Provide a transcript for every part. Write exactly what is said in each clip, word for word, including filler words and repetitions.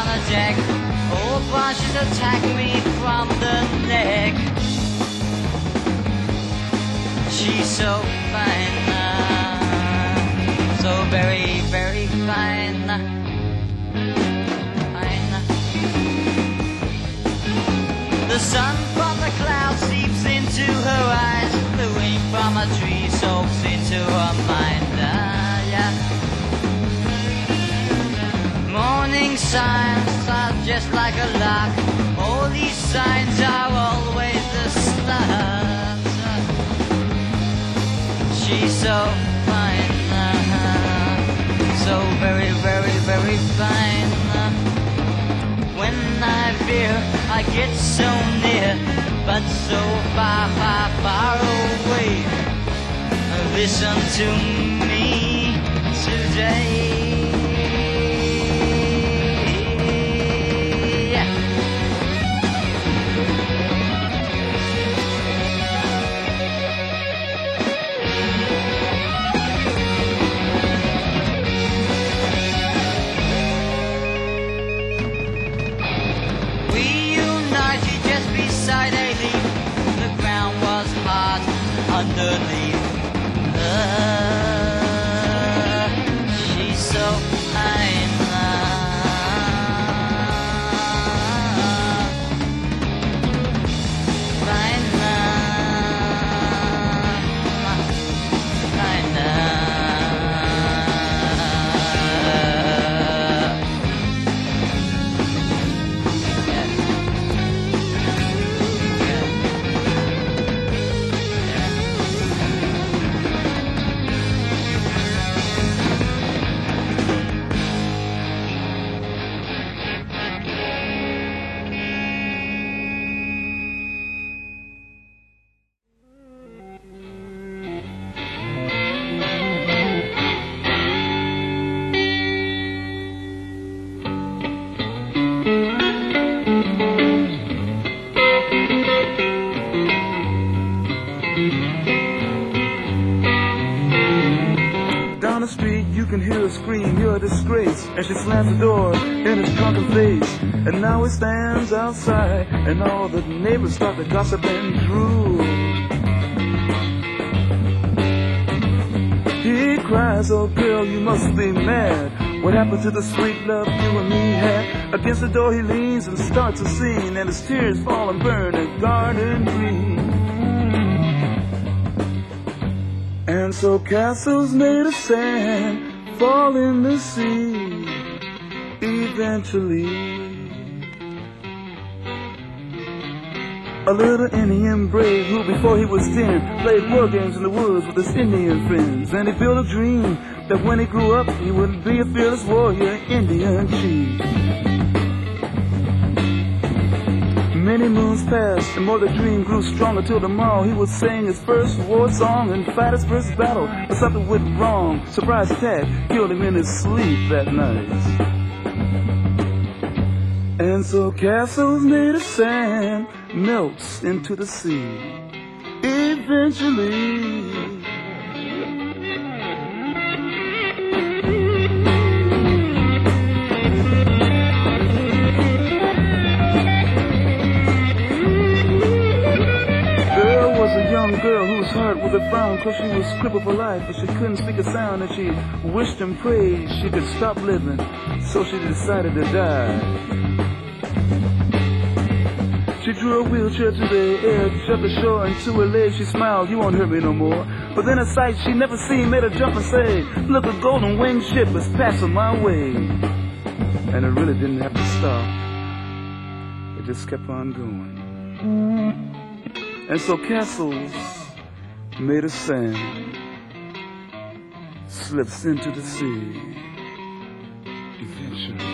a deck. Old branches attack me from the neck. She's so fine, uh, so very, very fine. Fine. The sun from the clouds seeps into her eyes. The rain from a tree soaks into her mind. Uh, yeah. Morning signs are just like a lock. All these signs are always the start. She's so fine, uh, so very, very, very fine. When I fear, I get so near, but so far, far, far away. Listen to me today. Underneath, uh, she's so fine, uh, fine, uh, fine, uh, Down the street, you can hear her scream, you're a disgrace. And she slams the door in his drunken face. And now he stands outside, and all the neighbors start to gossip and drool. He cries, oh girl, you must be mad. What happened to the sweet love you and me had? Against the door he leans and starts a scene, and his tears fall and burn a garden green. And so castles made of sand fall in the sea eventually. A little Indian brave who before he was ten played war games in the woods with his Indian friends. And he built a dream that when he grew up he would be a fearless warrior, Indian chief. Many moons passed, and more the dream grew stronger till tomorrow he would sing his first war song and fight his first battle. But something went wrong. Surprise attack killed him in his sleep that night. And so castles made of sand melts into the sea eventually. Girl whose heart was a frown cause she was crippled for life, but she couldn't speak a sound, and she wished and prayed she could stop living, so she decided to die. She drew a wheelchair to the edge of the shore, and to her legs she smiled, you won't hurt me no more. But then a sight she never seen made her jump and say, look, a golden winged ship is passing my way. And it really didn't have to stop, it just kept on going. And so castles made of sand slips into the sea eventually.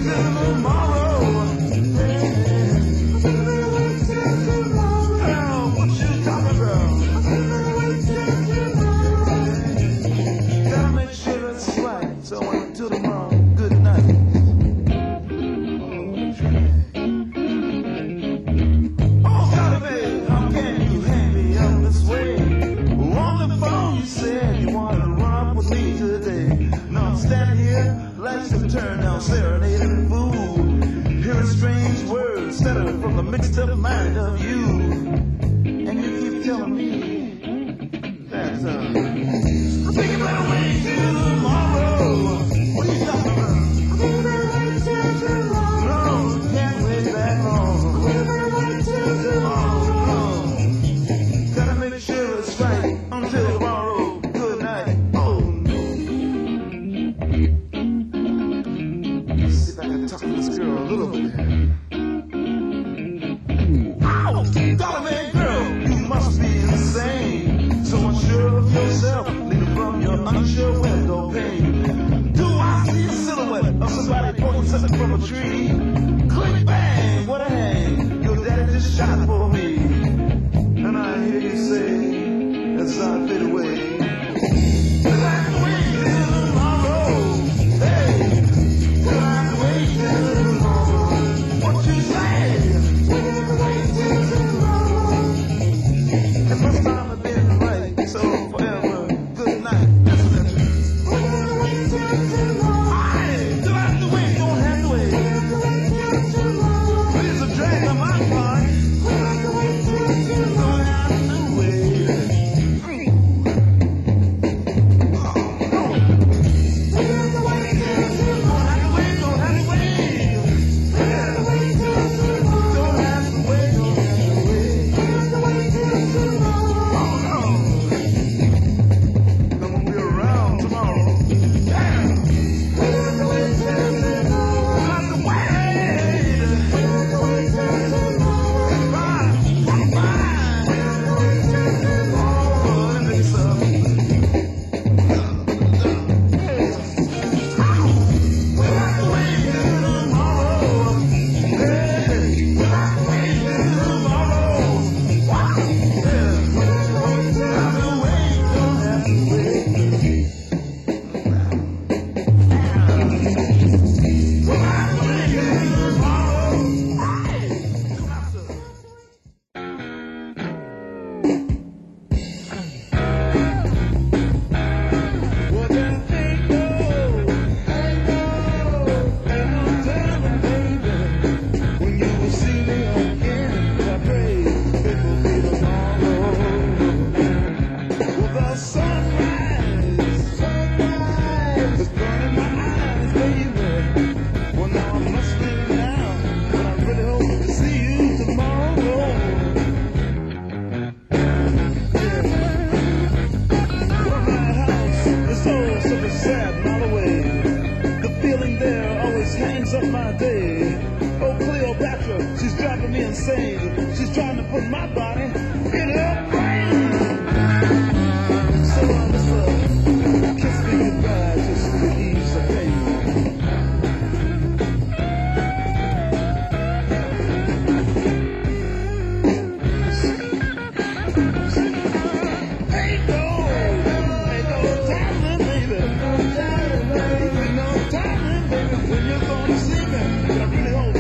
When you're gonna see me, I really hope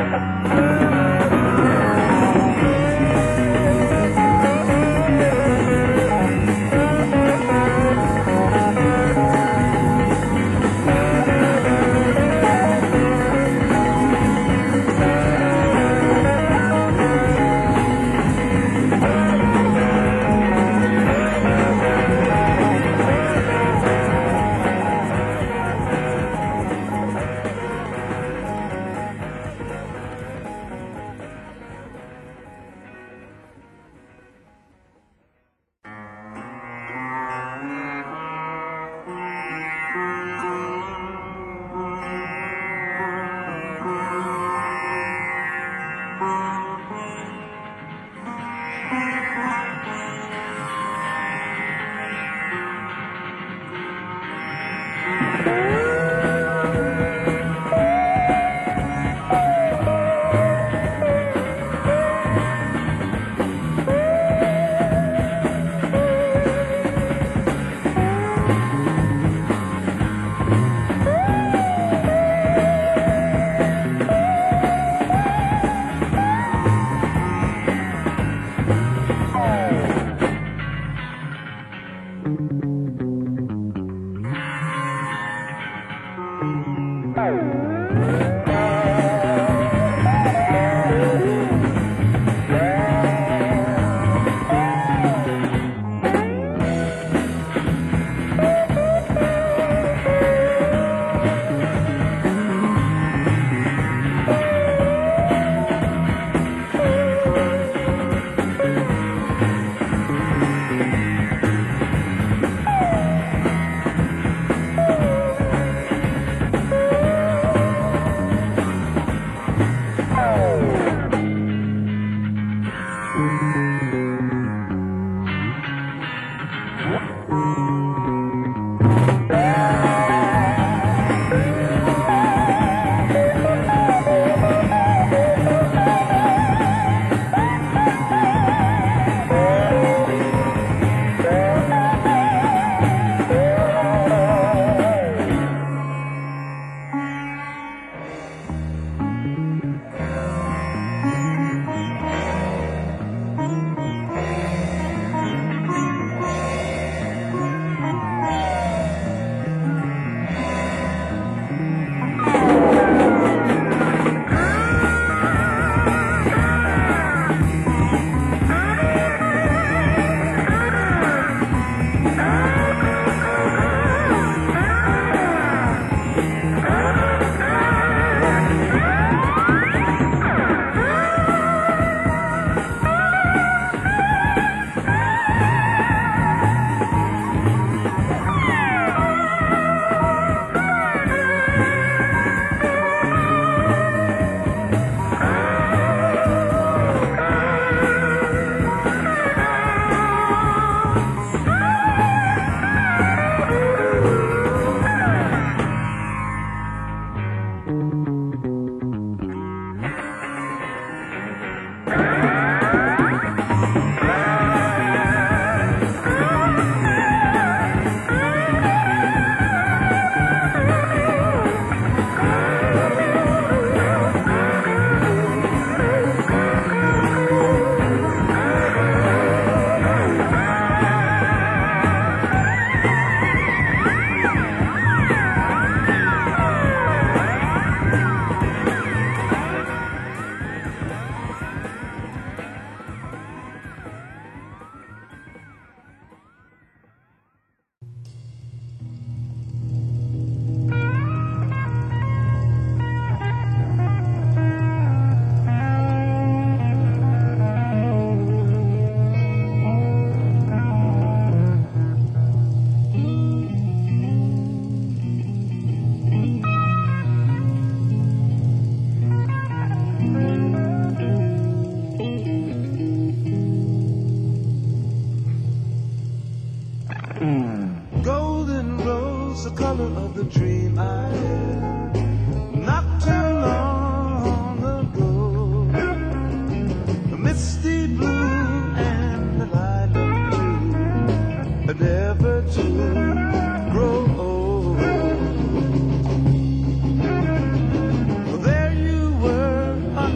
There you were.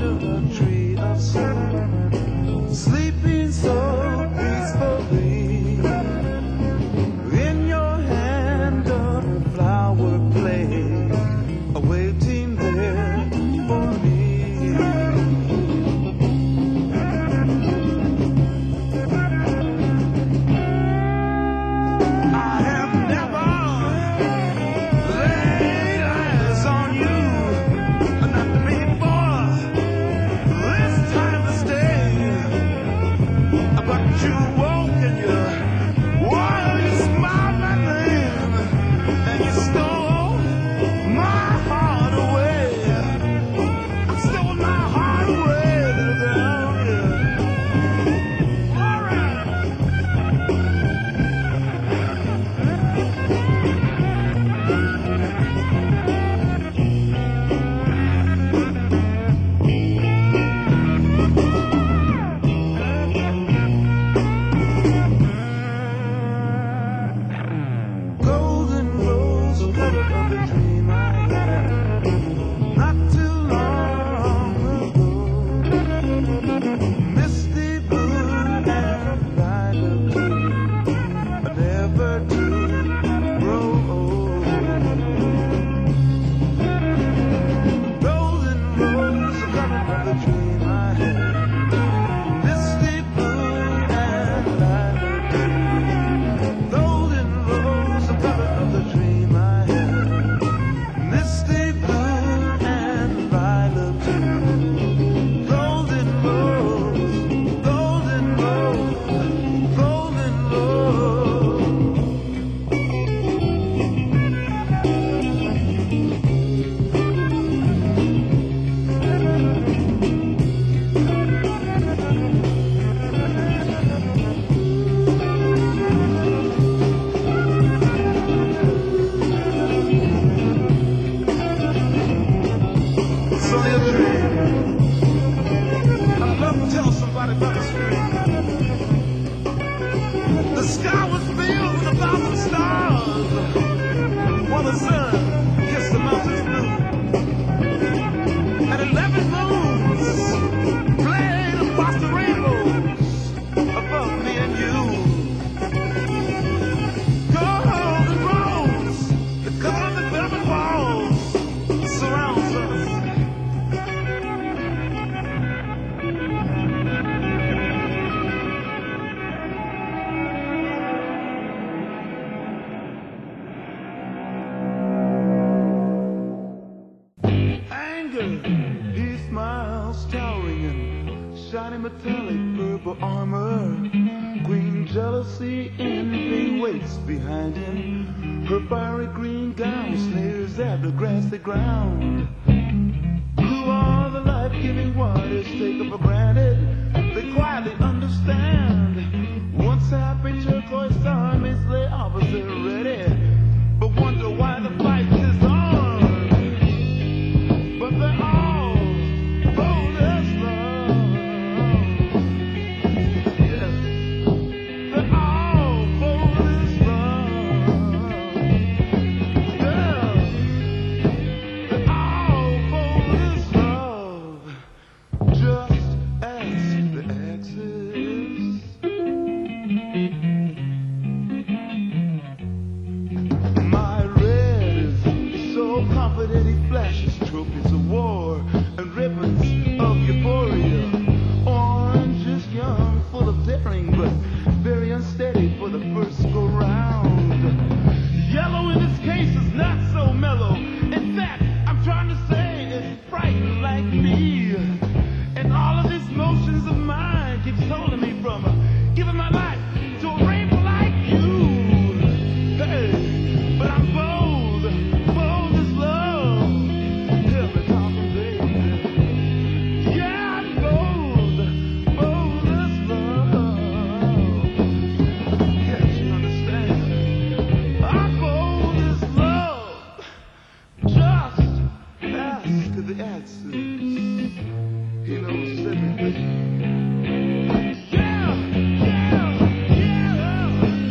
metallic purple armor. Queen jealousy, envy waits behind him. Her fiery green gown sneers at the grassy ground. Blue are the life-giving waters taken for granted. They quietly understand. Once happy turquoise armies lay opposite ready, but wonder why the fight is on. But they're all bold as love. Yes, they're all bold as love. Yeah, they're all bold as love. Just ask the exes. My red is so confident he flashes trophies of war and ribbons of euphoria. Orange is young, full of daring, but very unsteady for the first go round. Yellow in this case is not so mellow. In fact, I'm trying to say it's frightened like me. And all of these motions of mine keeps holding me from uh, giving my life to a rainbow like you. Hey, but I'm bold, bold as love. Hear me talking, baby. Yeah, I'm bold, bold as love. Yes, you understand? I'm bold as love. Just ask the answers. He knows everything. Yeah, yeah, yeah.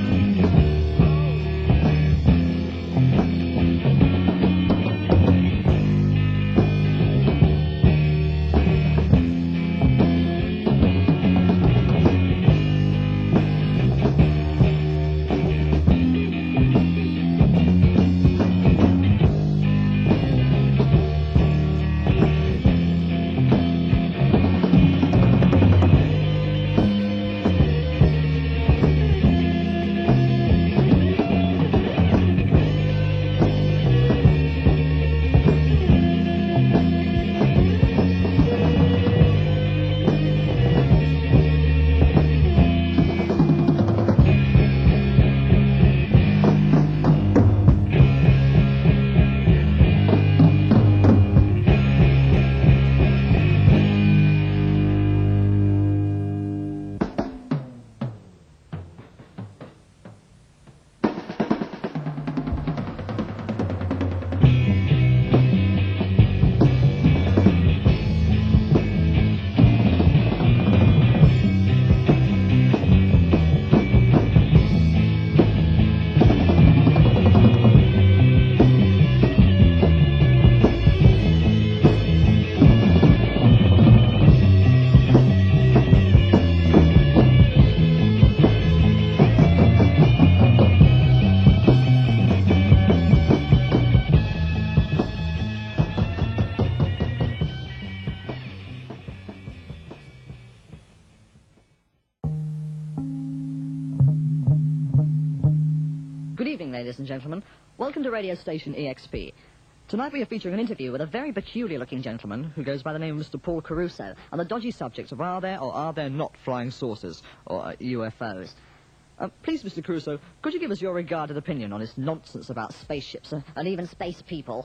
Good evening, ladies and gentlemen. Welcome to radio station E X P. Tonight we are featuring an interview with a very peculiar-looking gentleman who goes by the name of Mister Paul Caruso on the dodgy subject of are there or are there not flying saucers, or uh, U F Os. Uh, please, Mister Caruso, could you give us your regarded opinion on this nonsense about spaceships uh, and even space people?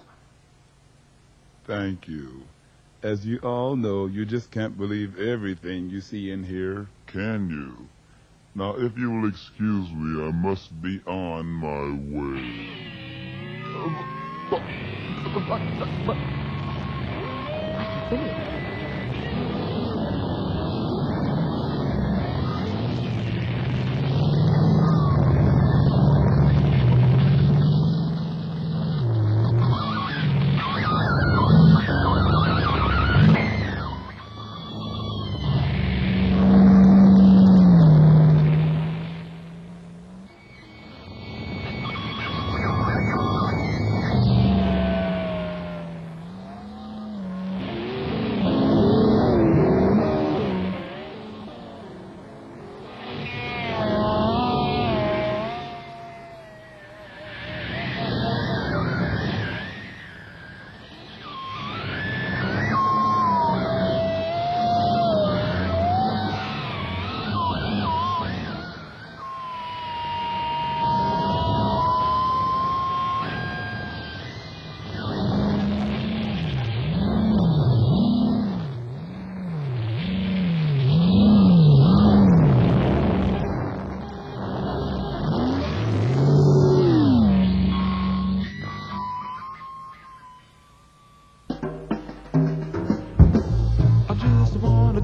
Thank you. As you all know, you just can't believe everything you see and hear. Can you? Now, if you will excuse me, I must be on my way. But, but, but, but... Billy.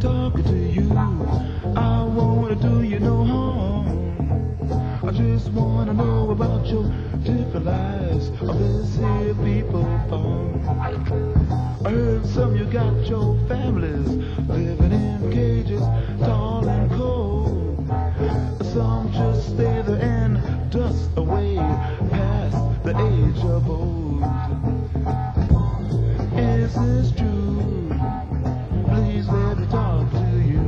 talking to you. I wanna do you no harm. I just wanna know about your different lives of this here people farm. I heard some you got your families living in cages, tall and cold. Some just stay there and dust away past the age of old. Is this true? Please let me talk to you.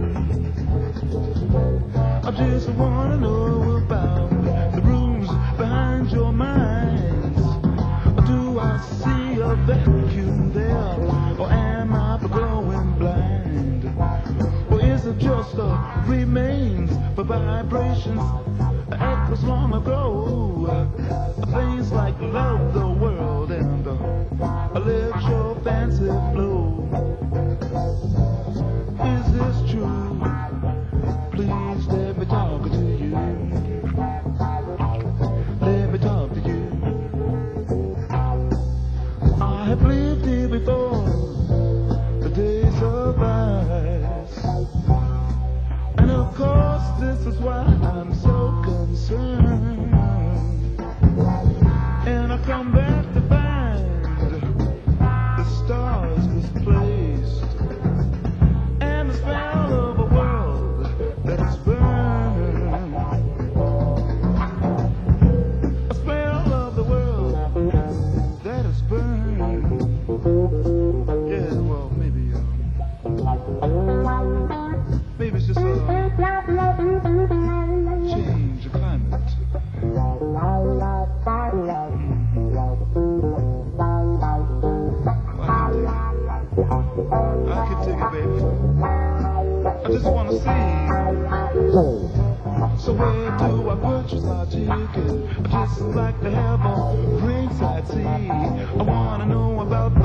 I just wanna know about the rooms behind your minds. Do I see a vacuum there, or am I going blind? Or is it just a remains for vibrations, echoes long ago? Things like love the world and uh, let your fancy flow. Is this true? Please let me talk to you. Let me talk to you. I have lived here before, the days of ice. And of course this is why I'm so concerned. And I come back to find the stars misplaced, and the spell of a world that is burned. A spell of the world that is burned. Yeah, well, maybe, um, maybe it's just a change of climate. I can take it, baby. I just wanna see. So where do I purchase my ticket? I just like to have a ringside seat. I wanna know about the